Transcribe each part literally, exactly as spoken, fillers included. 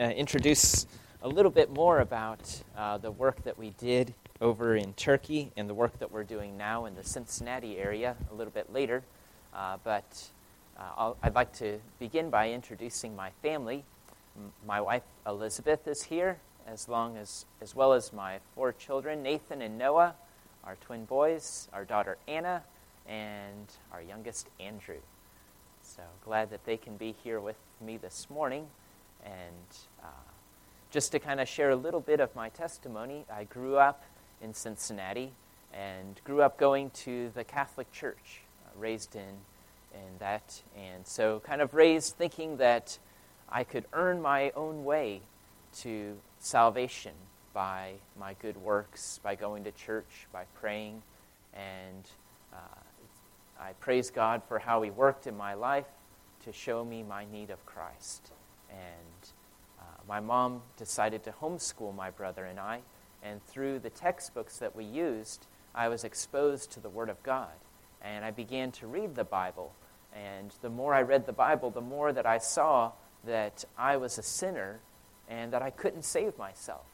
uh, introduce a little bit more about uh, the work that we did over in Turkey and the work that we're doing now in the Cincinnati area a little bit later. Uh, but uh, I'll, I'd like to begin by introducing my family. M- my wife Elizabeth is here, as long as as well as my four children, Nathan and Noah, our twin boys, our daughter Anna, and our youngest Andrew. So glad that they can be here with me this morning. And uh, just to kind of share a little bit of my testimony, I grew up in Cincinnati and grew up going to the Catholic Church, uh, raised in, in that. And so kind of raised thinking that I could earn my own way to salvation by my good works, by going to church, by praying. And uh, I praise God for how He worked in my life to show me my need of Christ. And uh, my mom decided to homeschool my brother and I, and through the textbooks that we used, I was exposed to the Word of God. And I began to read the Bible. And the more I read the Bible, the more that I saw that I was a sinner and that I couldn't save myself.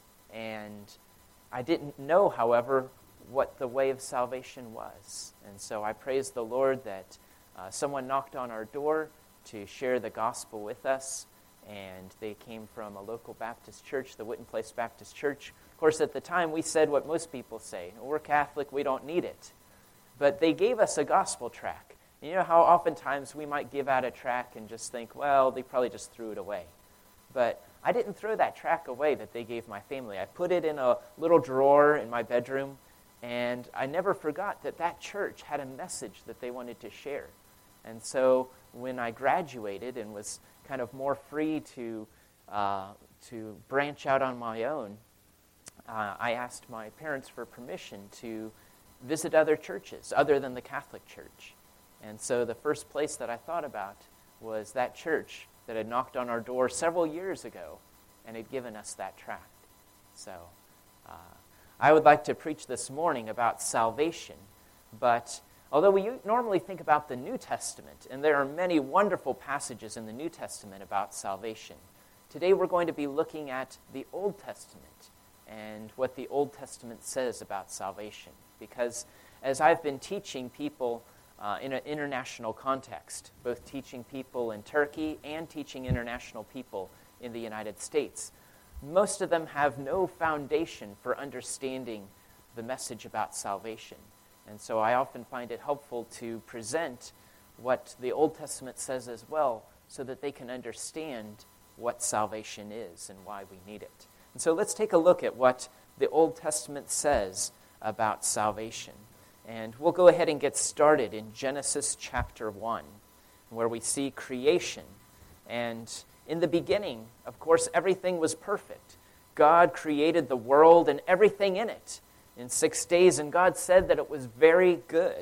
And I didn't know, however, what the way of salvation was. And so I praise the Lord that uh, someone knocked on our door to share the gospel with us. And they came from a local Baptist church, the Witten Place Baptist Church. Of course, at the time, we said what most people say: we're Catholic, we don't need it. But they gave us a gospel tract. And you know how oftentimes we might give out a tract and just think, well, they probably just threw it away. But I didn't throw that tract away that they gave my family. I put it in a little drawer in my bedroom, and I never forgot that that church had a message that they wanted to share. And so when I graduated and was kind of more free to uh, to branch out on my own, uh, I asked my parents for permission to visit other churches other than the Catholic Church. And so the first place that I thought about was that church that had knocked on our door several years ago and had given us that tract. So uh, I would like to preach this morning about salvation, but although we normally think about the New Testament, and there are many wonderful passages in the New Testament about salvation, today we're going to be looking at the Old Testament and what the Old Testament says about salvation. Because as I've been teaching people uh, in an international context, both teaching people in Turkey and teaching international people in the United States, most of them have no foundation for understanding the message about salvation. And so I often find it helpful to present what the Old Testament says as well, so that they can understand what salvation is and why we need it. And so let's take a look at what the Old Testament says about salvation. And we'll go ahead and get started in Genesis chapter one, where we see creation. And in the beginning, of course, everything was perfect. God created the world and everything in it in six days, and God said that it was very good.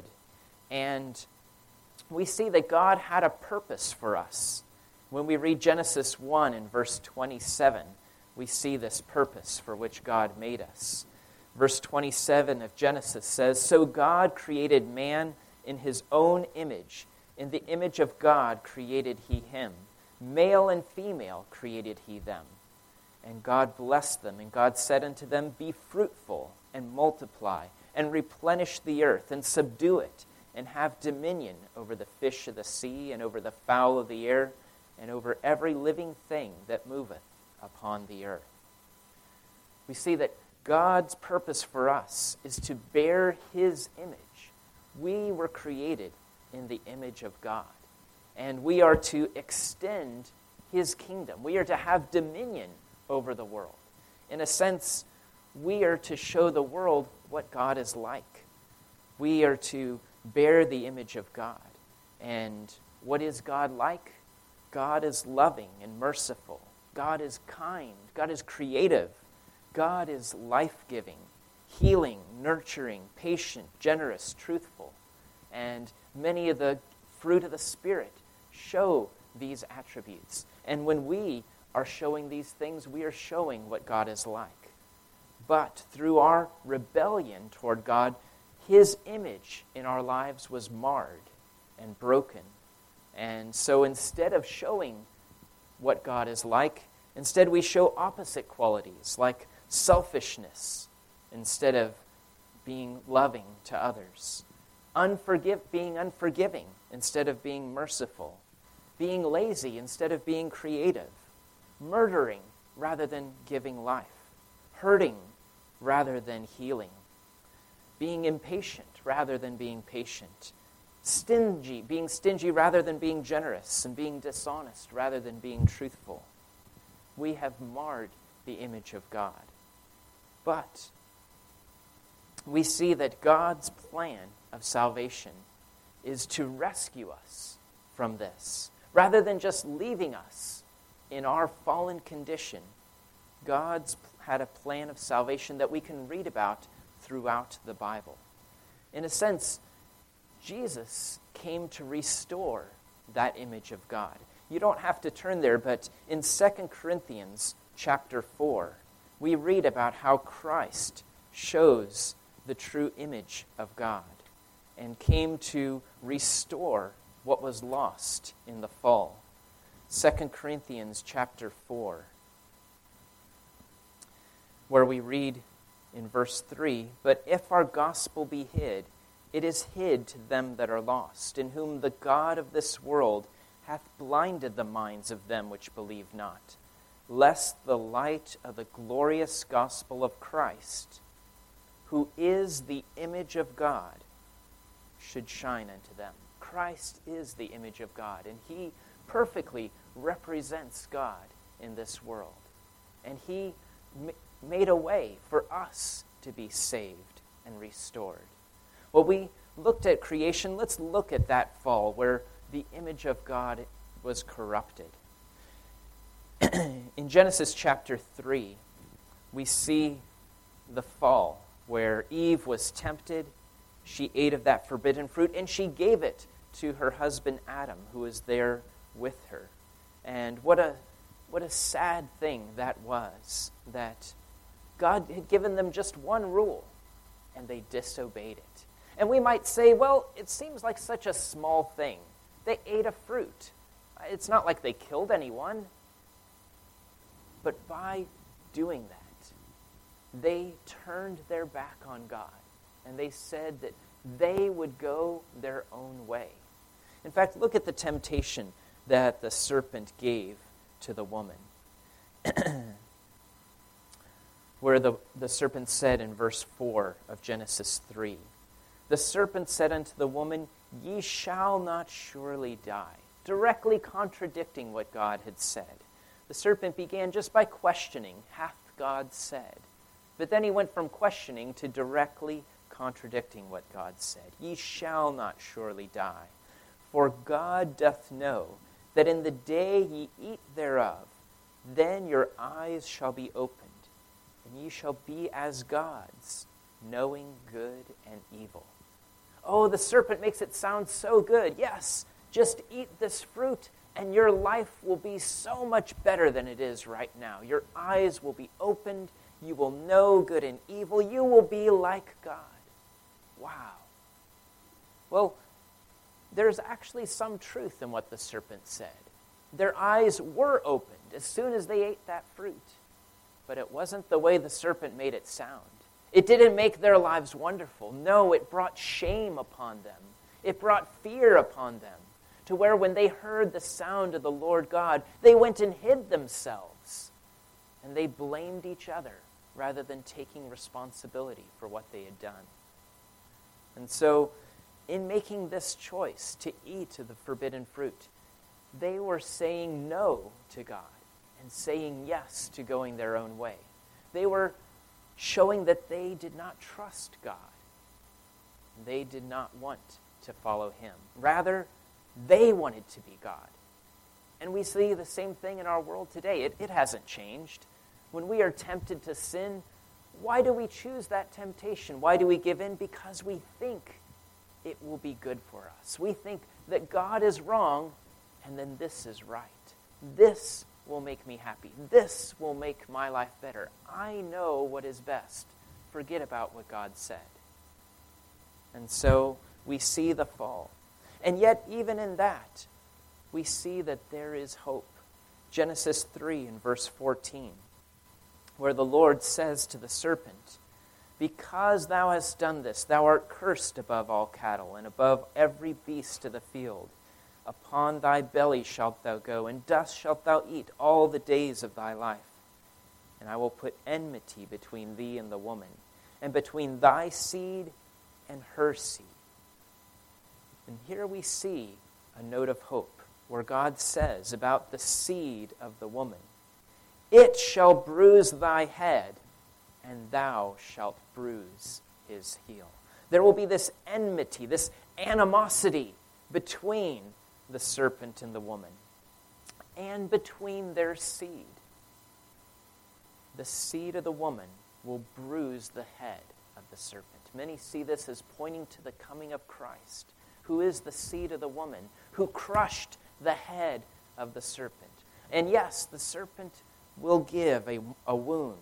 And we see that God had a purpose for us. When we read Genesis one in verse twenty-seven, we see this purpose for which God made us. Verse twenty-seven of Genesis says, "So God created man in His own image. In the image of God created He him. Male and female created He them. And God blessed them, and God said unto them, Be fruitful, and multiply, and replenish the earth, and subdue it, and have dominion over the fish of the sea, and over the fowl of the air, and over every living thing that moveth upon the earth." We see that God's purpose for us is to bear His image. We were created in the image of God, and we are to extend His kingdom. We are to have dominion over the world. In a sense, we are to show the world what God is like. We are to bear the image of God. And what is God like? God is loving and merciful. God is kind. God is creative. God is life-giving, healing, nurturing, patient, generous, truthful. And many of the fruit of the Spirit show these attributes. And when we are showing these things, we are showing what God is like. But through our rebellion toward God, His image in our lives was marred and broken. And so instead of showing what God is like, Instead, we show opposite qualities like selfishness instead of being loving to others, Unforgive, being unforgiving instead of being merciful, being lazy instead of being creative, murdering rather than giving life, hurting rather than healing, being impatient rather than being patient, stingy, being stingy rather than being generous, and being dishonest rather than being truthful. We have marred the image of God. But we see that God's plan of salvation is to rescue us from this. Rather than just leaving us in our fallen condition, God's had a plan of salvation that we can read about throughout the Bible. In a sense, Jesus came to restore that image of God. You don't have to turn there, but in Second Corinthians chapter four, we read about how Christ shows the true image of God and came to restore what was lost in the fall. Second Corinthians chapter four, where we read in verse three, "But if our gospel be hid, it is hid to them that are lost, in whom the God of this world hath blinded the minds of them which believe not, lest the light of the glorious gospel of Christ, who is the image of God, should shine unto them." Christ is the image of God, and he perfectly represents God in this world. And he ma- made a way for us to be saved and restored. Well, we looked at creation. Let's look at that fall where the image of God was corrupted. In Genesis chapter three, we see the fall where Eve was tempted. She ate of that forbidden fruit, and she gave it to her husband Adam, who was there with her. And what a what a sad thing that was, that God had given them just one rule, and they disobeyed it. And we might say, well, it seems like such a small thing. They ate a fruit. It's not like they killed anyone. But by doing that, they turned their back on God, and they said that they would go their own way. In fact, look at the temptation that the serpent gave to the woman. Where the, the serpent said in verse four of Genesis three, "The serpent said unto the woman, Ye shall not surely die," directly contradicting what God had said. The serpent began just by questioning, "Hath God said?" But then he went from questioning to directly contradicting what God said. "Ye shall not surely die. For God doth know that in the day ye eat thereof, then your eyes shall be opened, and ye shall be as gods, knowing good and evil." Oh, the serpent makes it sound so good. Yes, just eat this fruit, and your life will be so much better than it is right now. Your eyes will be opened. You will know good and evil. You will be like God. Wow. Well, there's actually some truth in what the serpent said. Their eyes were opened as soon as they ate that fruit. But it wasn't the way the serpent made it sound. It didn't make their lives wonderful. No, it brought shame upon them. It brought fear upon them, to where when they heard the sound of the Lord God, they went and hid themselves. And they blamed each other rather than taking responsibility for what they had done. And so, in making this choice to eat of the forbidden fruit, they were saying no to God and saying yes to going their own way. They were showing that they did not trust God. They did not want to follow him. Rather, they wanted to be God. And we see the same thing in our world today. It, it hasn't changed. When we are tempted to sin, why do we choose that temptation? Why do we give in? Because we think it will be good for us. We think that God is wrong, and then this is right. This will make me happy. This will make my life better. I know what is best. Forget about what God said. And so we see the fall. And yet, even in that, we see that there is hope. Genesis three and verse fourteen, where the Lord says to the serpent, "Because thou hast done this, thou art cursed above all cattle and above every beast of the field. Upon thy belly shalt thou go, and dust shalt thou eat all the days of thy life. And I will put enmity between thee and the woman, and between thy seed and her seed." And here we see a note of hope, where God says about the seed of the woman, "It shall bruise thy head, and thou shalt bruise his heel." There will be this enmity, this animosity between the serpent and the woman, and between their seed. The seed of the woman will bruise the head of the serpent. Many see this as pointing to the coming of Christ, who is the seed of the woman, who crushed the head of the serpent. And yes, the serpent will give a, a wound.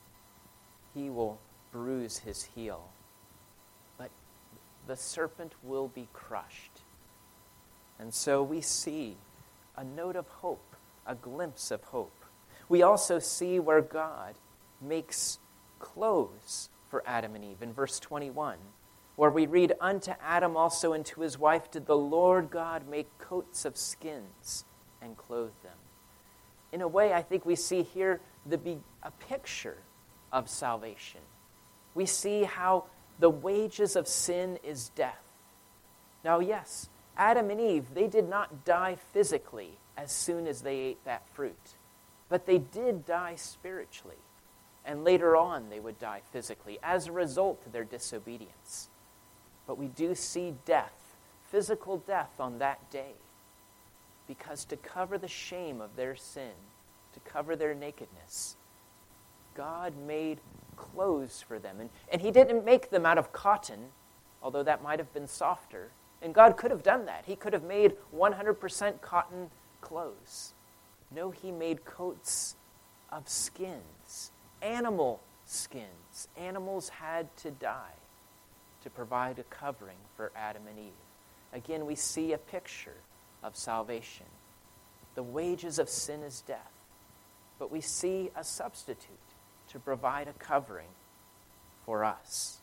He will bruise his heel. But the serpent will be crushed. And so we see a note of hope, a glimpse of hope. We also see where God makes clothes for Adam and Eve in verse twenty-one, where we read, "Unto Adam also and to his wife did the Lord God make coats of skins and clothe them." In a way, I think we see here the be- a picture of salvation. We see how the wages of sin is death. Now, yes, Adam and Eve, they did not die physically as soon as they ate that fruit, but they did die spiritually. And later on, they would die physically as a result of their disobedience. But we do see death, physical death on that day, because to cover the shame of their sin, to cover their nakedness, God made clothes for them. And, and he didn't make them out of cotton, although that might have been softer. And God could have done that. He could have made one hundred percent cotton clothes. No, he made coats of skins, animal skins. Animals had to die to provide a covering for Adam and Eve. Again, we see a picture of salvation. The wages of sin is death, but we see a substitute to provide a covering for us.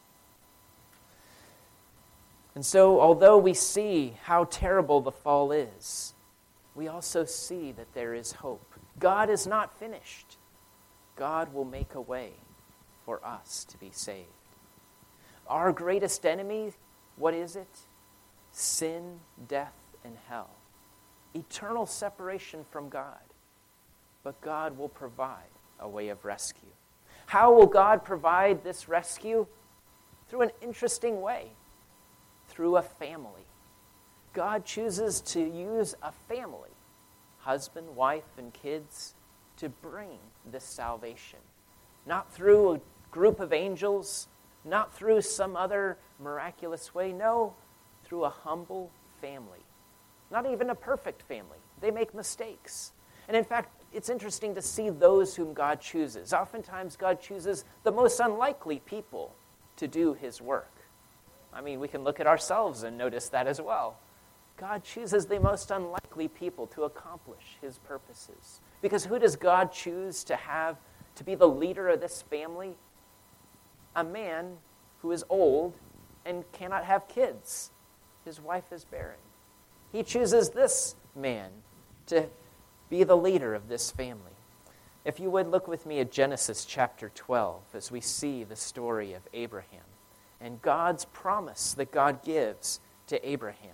And so, although we see how terrible the fall is, we also see that there is hope. God is not finished. God will make a way for us to be saved. Our greatest enemy, what is it? Sin, death, and hell. Eternal separation from God. But God will provide a way of rescue. How will God provide this rescue? Through an interesting way. Through a family. God chooses to use a family, husband, wife, and kids, to bring this salvation. Not through a group of angels, not through some other miraculous way. No, through a humble family. Not even a perfect family. They make mistakes. And in fact, it's interesting to see those whom God chooses. Oftentimes, God chooses the most unlikely people to do his work. I mean, we can look at ourselves and notice that as well. God chooses the most unlikely people to accomplish his purposes. Because who does God choose to have to be the leader of this family? A man who is old and cannot have kids. His wife is barren. He chooses this man to be the leader of this family. If you would look with me at Genesis chapter twelve as we see the story of Abraham and God's promise that God gives to Abraham.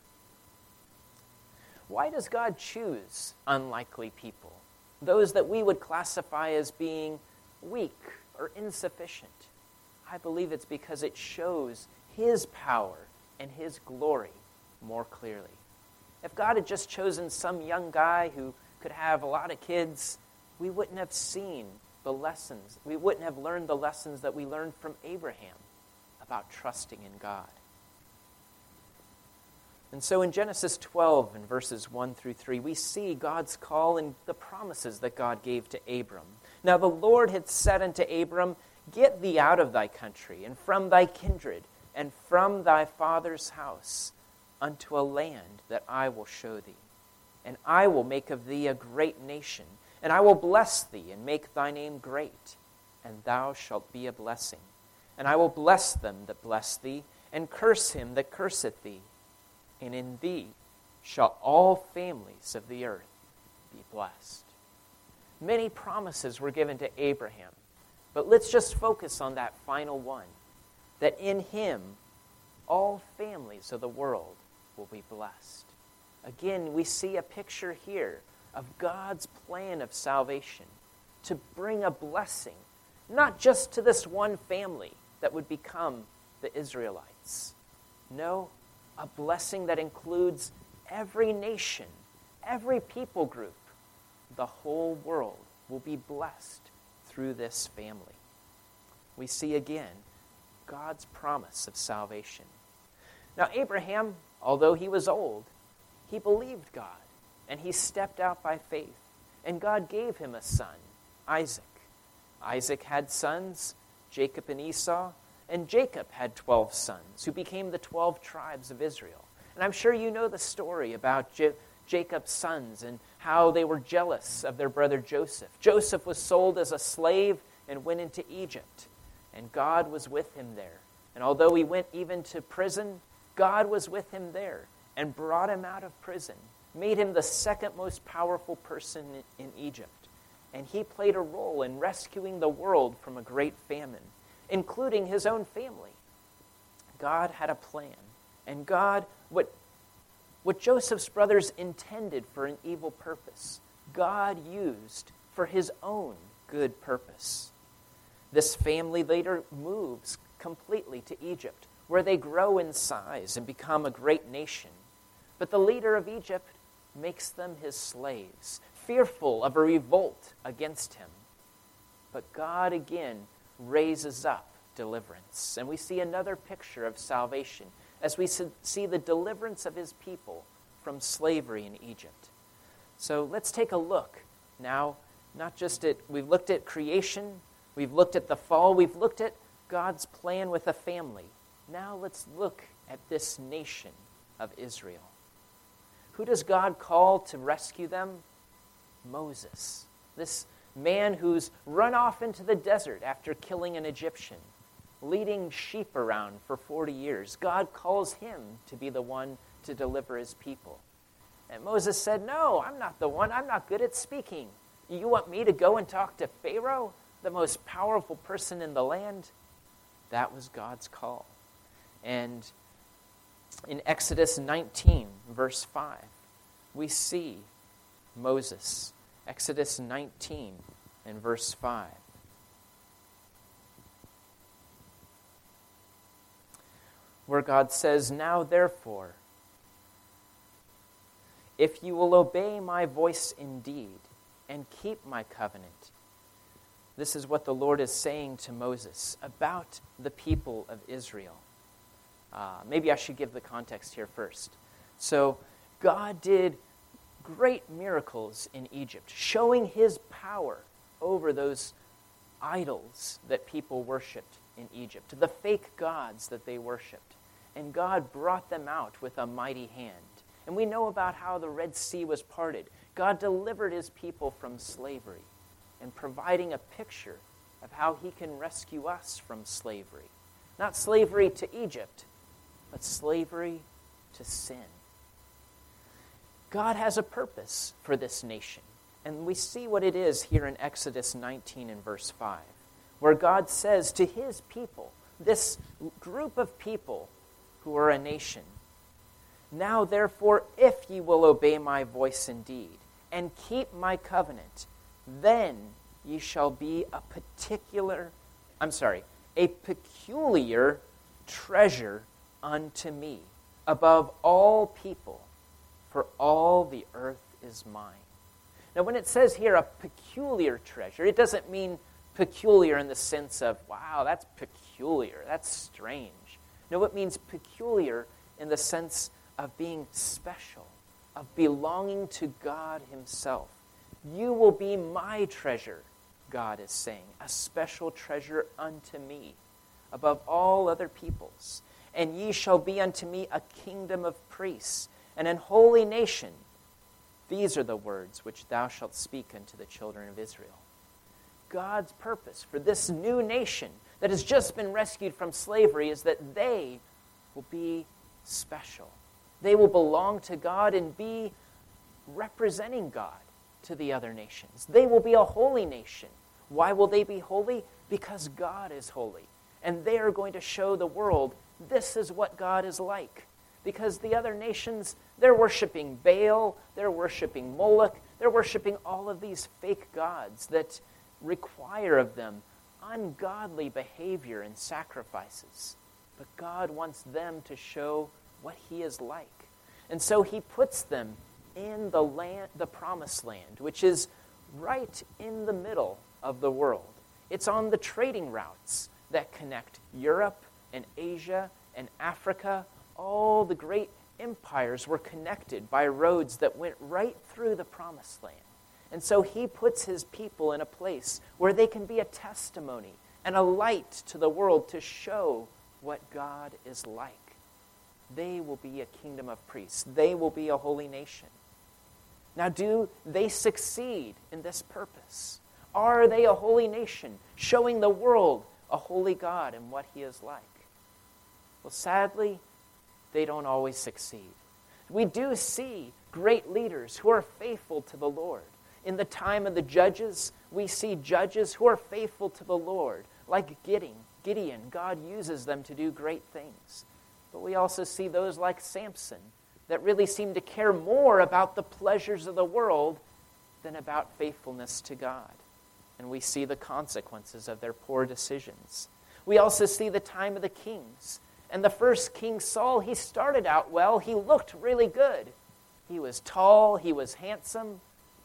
Why does God choose unlikely people? Those that we would classify as being weak or insufficient. I believe it's because it shows his power and his glory more clearly. If God had just chosen some young guy who could have a lot of kids, we wouldn't have seen the lessons. We wouldn't have learned the lessons that we learned from Abraham about trusting in God. And so in Genesis twelve, in verses one through three, we see God's call and the promises that God gave to Abram. Now the Lord had said unto Abram, "Get thee out of thy country, and from thy kindred, and from thy father's house, unto a land that I will show thee. and I will make of thee a great nation, and I will bless thee, and make thy name great, and thou shalt be a blessing. And I will bless them that bless thee, and curse him that curseth thee. And in thee shall all families of the earth be blessed. Many promises were given to Abraham, but let's just focus on that final one, that in him all families of the world will be blessed. Again, we see a picture here of God's plan of salvation to bring a blessing, not just to this one family that would become the Israelites. No, a blessing that includes every nation, every people group. The whole world will be blessed through this family. We see again God's promise of salvation. Now, Abraham, although he was old, he believed God, and he stepped out by faith, and God gave him a son, Isaac. Isaac had sons, Jacob and Esau, and Jacob had twelve sons, who became the twelve tribes of Israel. And I'm sure you know the story about J- Jacob's sons and how they were jealous of their brother Joseph. Joseph was sold as a slave and went into Egypt, and God was with him there. And although he went even to prison, God was with him there and brought him out of prison, made him the second most powerful person in Egypt. And he played a role in rescuing the world from a great famine, including his own family. God had a plan. And God, what, what Joseph's brothers intended for an evil purpose, God used for his own good purpose. This family later moves completely to Egypt, where they grow in size and become a great nation. But the leader of Egypt makes them his slaves, fearful of a revolt against him. But God again raises up deliverance. And we see another picture of salvation as we see the deliverance of his people from slavery in Egypt. So let's take a look now, not just at, we've looked at creation, we've looked at the fall, we've looked at God's plan with a family. Now let's look at this nation of Israel. Who does God call to rescue them? Moses, this man who's run off into the desert after killing an Egyptian, leading sheep around for forty years. God calls him to be the one to deliver his people. And Moses said, no, I'm not the one. I'm not good at speaking. You want me to go and talk to Pharaoh, the most powerful person in the land? That was God's call. And in Exodus nineteen, verse five, we see Moses. Exodus nineteen and verse five. Where God says, now therefore, if you will obey my voice indeed and keep my covenant. This is what the Lord is saying to Moses about the people of Israel. Uh, maybe I should give the context here first. So God did great miracles in Egypt, showing his power over those idols that people worshipped in Egypt, the fake gods that they worshipped. And God brought them out with a mighty hand. And we know about how the Red Sea was parted. God delivered his people from slavery and providing a picture of how he can rescue us from slavery. Not slavery to Egypt, but slavery to sin. God has a purpose for this nation. And we see what it is here in Exodus nineteen and verse five, where God says to his people, this group of people who are a nation, now therefore, if ye will obey my voice indeed, and keep my covenant, then ye shall be a particular, I'm sorry, a peculiar treasure unto me above all people, for all the earth is mine. Now, when it says here a peculiar treasure, it doesn't mean peculiar in the sense of, wow, that's peculiar, that's strange. No, it means peculiar in the sense of being special, of belonging to God himself. You will be my treasure, God is saying, a special treasure unto me above all other peoples. And ye shall be unto me a kingdom of priests and an holy nation. These are the words which thou shalt speak unto the children of Israel. God's purpose for this new nation that has just been rescued from slavery is that they will be special. They will belong to God and be representing God to the other nations. They will be a holy nation. Why will they be holy? Because God is holy. And they are going to show the world this is what God is like. Because the other nations, they're worshiping Baal, they're worshiping Moloch, they're worshiping all of these fake gods that require of them ungodly behavior and sacrifices. But God wants them to show what he is like. And so he puts them in the land, the promised land, which is right in the middle of the world. It's on the trading routes that connect Europe and Asia and Africa. All the great empires were connected by roads that went right through the promised land. And so he puts his people in a place where they can be a testimony and a light to the world to show what God is like. They will be a kingdom of priests. They will be a holy nation. Now, do they succeed in this purpose? Are they a holy nation, showing the world a holy God and what he is like? Well, sadly, they don't always succeed. We do see great leaders who are faithful to the Lord. In the time of the judges, we see judges who are faithful to the Lord, like Gideon. Gideon, God uses them to do great things. But we also see those like Samson that really seem to care more about the pleasures of the world than about faithfulness to God. And we see the consequences of their poor decisions. We also see the time of the kings. And the first king, Saul, he started out well. He looked really good. He was tall, he was handsome,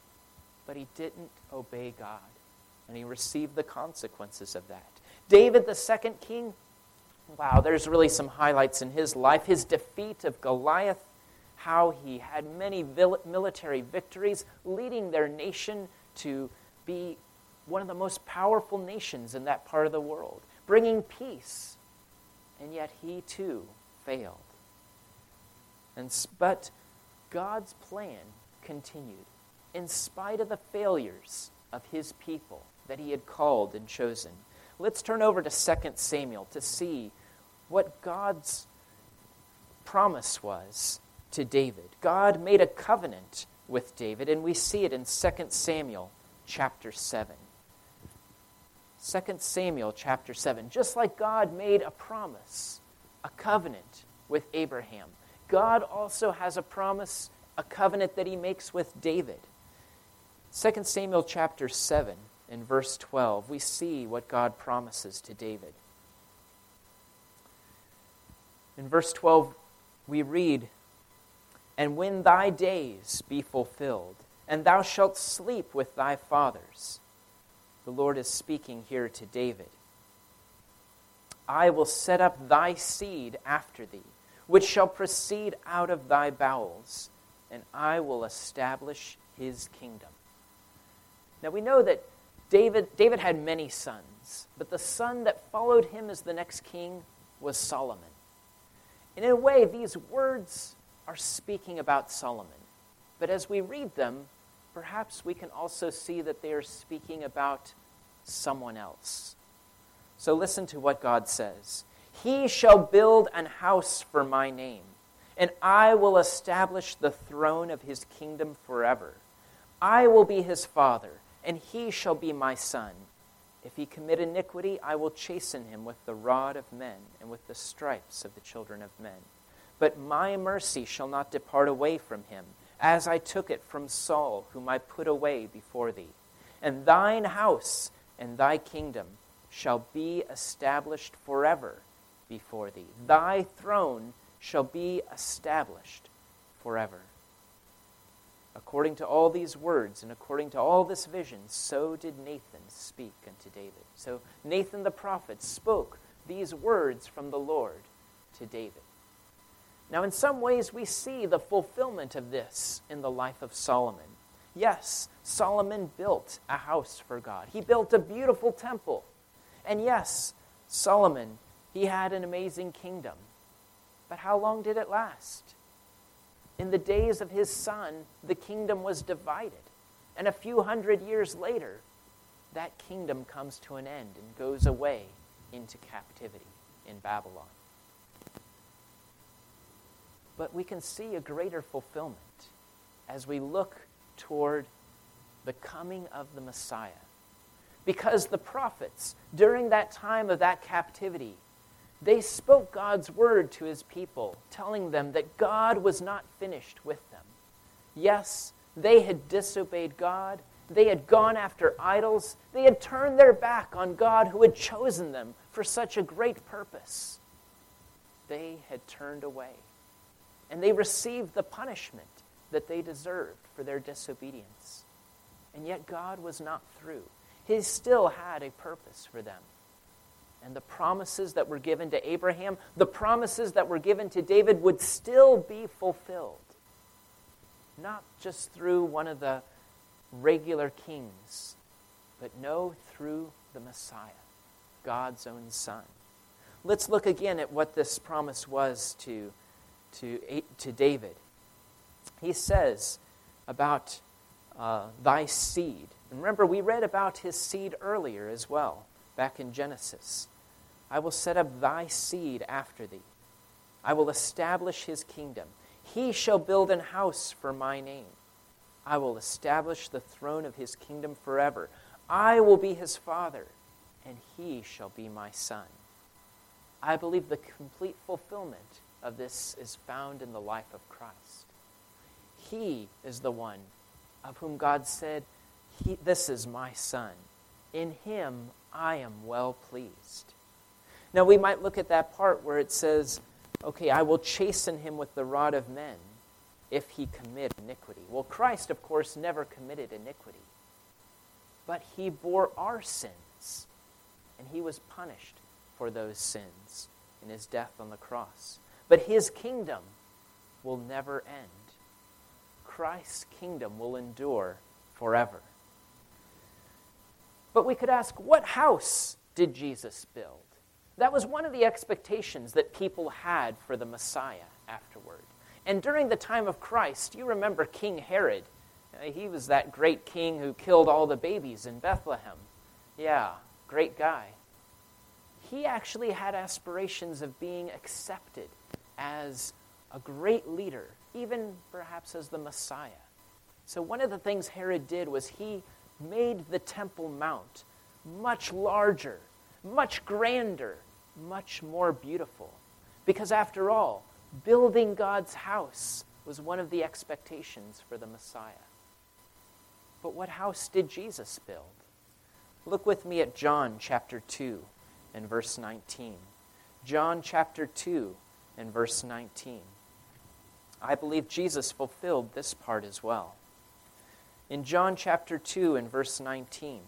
but he didn't obey God. And he received the consequences of that. David, the second king, wow, there's really some highlights in his life. His defeat of Goliath, how he had many military victories, leading their nation to be one of the most powerful nations in that part of the world, bringing peace. And yet he too failed. And, but God's plan continued in spite of the failures of his people that he had called and chosen. Let's turn over to Second Samuel to see what God's promise was to David. God made a covenant with David, and we see it in Second Samuel chapter seven. Second Samuel chapter seven. Just like God made a promise, a covenant with Abraham, God also has a promise, a covenant that he makes with David. Second Samuel chapter seven, in verse twelve, we see what God promises to David. In verse twelve, we read, "And when thy days be fulfilled, and thou shalt sleep with thy fathers," the Lord is speaking here to David, "I will set up thy seed after thee, which shall proceed out of thy bowels, and I will establish his kingdom." Now we know that David, David had many sons, but the son that followed him as the next king was Solomon. And in a way, these words are speaking about Solomon. But as we read them, perhaps we can also see that they are speaking about someone else. So listen to what God says. "He shall build an house for my name, and I will establish the throne of his kingdom forever. I will be his father, and he shall be my son. If he commit iniquity, I will chasten him with the rod of men and with the stripes of the children of men. But my mercy shall not depart away from him, as I took it from Saul, whom I put away before thee. And thine house and thy kingdom shall be established forever before thee. Thy throne shall be established forever." According to all these words and according to all this vision, so did Nathan speak unto David. So Nathan the prophet spoke these words from the Lord to David. Now in some ways we see the fulfillment of this in the life of Solomon. Yes, Solomon built a house for God. He built a beautiful temple. And yes, Solomon, he had an amazing kingdom. But how long did it last? In the days of his son, the kingdom was divided. And a few hundred years later, that kingdom comes to an end and goes away into captivity in Babylon. But we can see a greater fulfillment as we look toward the coming of the Messiah. Because the prophets, during that time of that captivity, they spoke God's word to his people, telling them that God was not finished with them. Yes, they had disobeyed God. They had gone after idols. They had turned their back on God who had chosen them for such a great purpose. They had turned away. And they received the punishment that they deserved for their disobedience. And yet God was not through. He still had a purpose for them. And the promises that were given to Abraham, the promises that were given to David would still be fulfilled. Not just through one of the regular kings, but no, through the Messiah, God's own Son. Let's look again at what this promise was to, to, to David. He says about uh, thy seed. And remember, we read about his seed earlier as well, back in Genesis. I will set up thy seed after thee. I will establish his kingdom. He shall build an house for my name. I will establish the throne of his kingdom forever. I will be his father, and he shall be my son. I believe the complete fulfillment of this is found in the life of Christ. He is the one of whom God said, he, this is my son. In him I am well pleased. Now we might look at that part where it says, okay, I will chasten him with the rod of men if he commit iniquity. Well, Christ, of course, never committed iniquity. But he bore our sins, and he was punished for those sins in his death on the cross. But his kingdom will never end. Christ's kingdom will endure forever. But we could ask, what house did Jesus build? That was one of the expectations that people had for the Messiah afterward. And during the time of Christ, you remember King Herod. He was that great king who killed all the babies in Bethlehem. Yeah, great guy. He actually had aspirations of being accepted as a great leader, even perhaps as the Messiah. So one of the things Herod did was he made the Temple Mount much larger, much grander, much more beautiful. Because after all, building God's house was one of the expectations for the Messiah. But what house did Jesus build? Look with me at John chapter two and verse nineteen. John chapter two and verse nineteen. I believe Jesus fulfilled this part as well. In John chapter two and verse nineteen,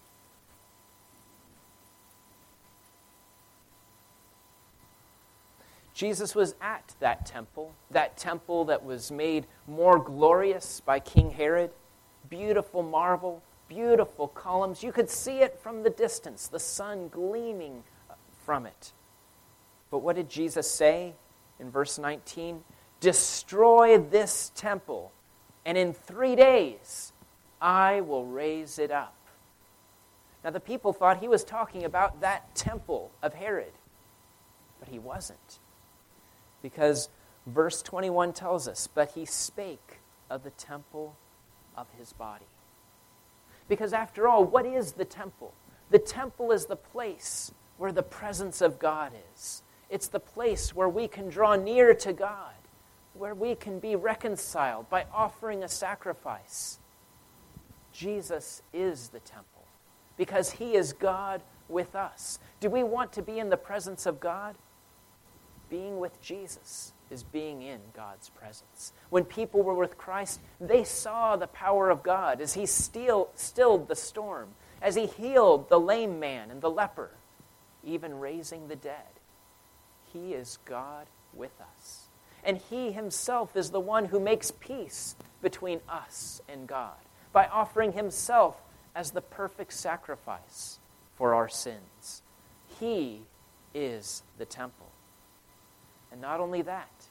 Jesus was at that temple, that temple that was made more glorious by King Herod. Beautiful marble, beautiful columns. You could see it from the distance, the sun gleaming from it. But what did Jesus say in verse nineteen? Destroy this temple, and in three days I will raise it up. Now the people thought he was talking about that temple of Herod, but he wasn't. Because verse twenty-one tells us, but he spake of the temple of his body. Because after all, what is the temple? The temple is the place where the presence of God is. It's the place where we can draw near to God, where we can be reconciled by offering a sacrifice. Jesus is the temple because he is God with us. Do we want to be in the presence of God? Being with Jesus is being in God's presence. When people were with Christ, they saw the power of God as he still, stilled the storm, as he healed the lame man and the leper, even raising the dead. He is God with us. And he himself is the one who makes peace between us and God by offering himself as the perfect sacrifice for our sins. He is the temple. And not only that,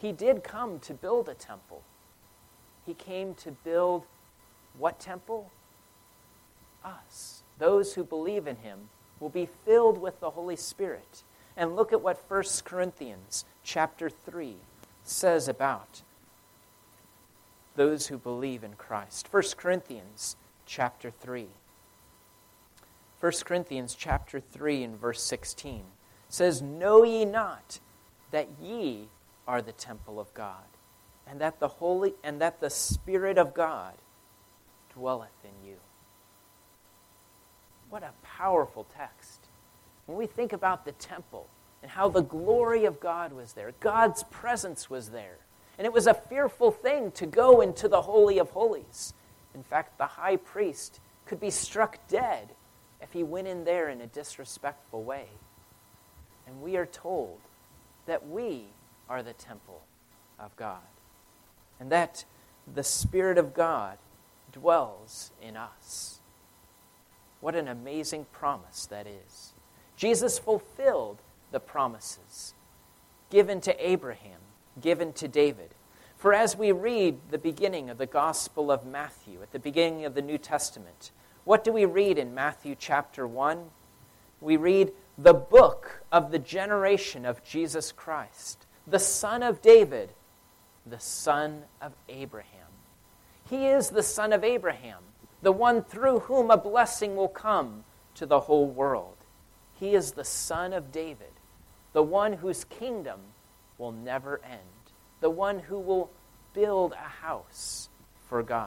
He did come to build a temple. He came to build what temple? Us. Those who believe in him will be filled with the Holy Spirit. And look at what First Corinthians chapter three says about those who believe in Christ. First Corinthians chapter three. First Corinthians chapter three and verse sixteen says, "Know ye not that ye are the temple of God, and that the holy and that the Spirit of God dwelleth in you." What a powerful text. When we think about the temple and how the glory of God was there, God's presence was there. And it was a fearful thing to go into the Holy of Holies. In fact, the high priest could be struck dead if he went in there in a disrespectful way. And we are told that we are the temple of God, and that the Spirit of God dwells in us. What an amazing promise that is. Jesus fulfilled the promises given to Abraham, given to David. For as we read the beginning of the Gospel of Matthew, at the beginning of the New Testament, what do we read in Matthew chapter one? We read the book of the generation of Jesus Christ, the son of David, the son of Abraham. He is the son of Abraham, the one through whom a blessing will come to the whole world. He is the son of David, the one whose kingdom will never end, the one who will build a house for God.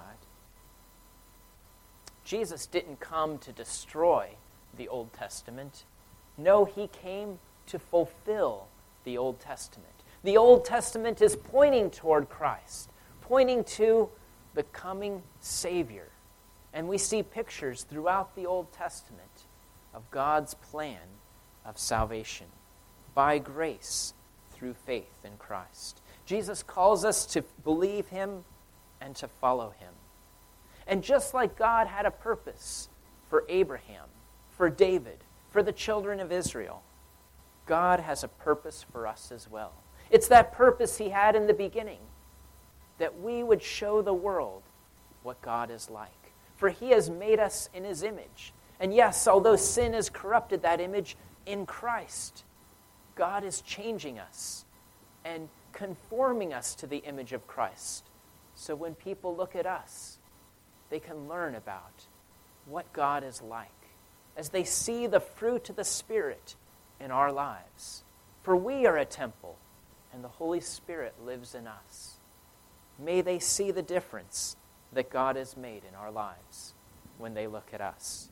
Jesus didn't come to destroy the Old Testament. No, he came to fulfill the Old Testament. The Old Testament is pointing toward Christ, pointing to the coming Savior. And we see pictures throughout the Old Testament of God's plan of salvation by grace through faith in Christ. Jesus calls us to believe him and to follow him. And just like God had a purpose for Abraham, for David, for the children of Israel, God has a purpose for us as well. It's that purpose he had in the beginning, that we would show the world what God is like. For he has made us in his image. And yes, although sin has corrupted that image, in Christ, God is changing us and conforming us to the image of Christ. So when people look at us, they can learn about what God is like as they see the fruit of the Spirit in our lives. For we are a temple, and the Holy Spirit lives in us. May they see the difference that God has made in our lives when they look at us.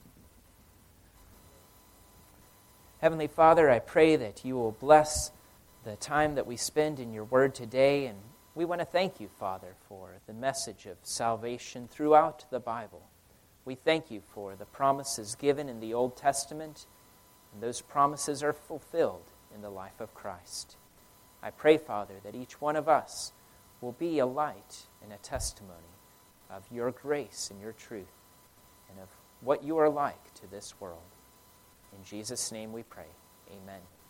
Heavenly Father, I pray that you will bless the time that we spend in your word today, and we want to thank you, Father, for the message of salvation throughout the Bible. We thank you for the promises given in the Old Testament, and those promises are fulfilled in the life of Christ. I pray, Father, that each one of us will be a light and a testimony of your grace and your truth, and of what you are like to this world. In Jesus' name we pray. Amen.